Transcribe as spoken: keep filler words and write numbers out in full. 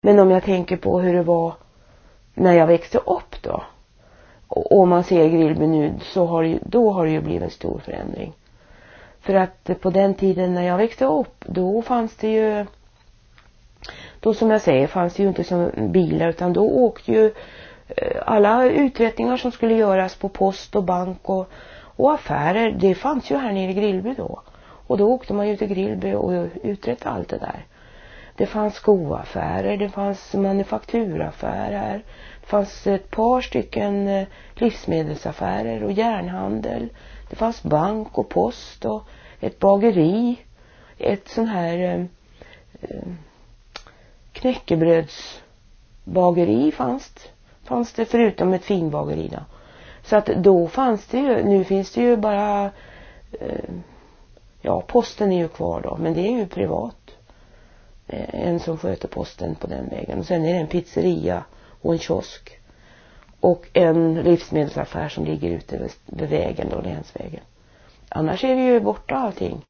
Men om jag tänker på hur det var när jag växte upp då. Och om man ser Grillby nu, så har det, då har det ju blivit en stor förändring. För att på den tiden när jag växte upp, då fanns det ju, då som jag säger, fanns det ju inte som bilar, utan då åkte ju alla uträttningar som skulle göras på post och bank och, och affärer, det fanns ju här nere i Grillby då. Och då åkte man ju till Grillby och uträttade allt det där. Det fanns skoaffärer, det fanns manufakturaffärer, det fanns ett par stycken livsmedelsaffärer och järnhandel. Det fanns bank och post och ett bageri, ett sån här eh, knäckebrödsbageri fanns det. fanns det förutom ett finbageri då. Så att då fanns det ju, nu finns det ju bara eh, ja, posten är ju kvar då, men det är ju privat. En som sköter posten på den vägen. Och sen är det en pizzeria och en kiosk. Och en livsmedelsaffär som ligger ute vid vägen då, länsvägen. Annars är det ju borta allting.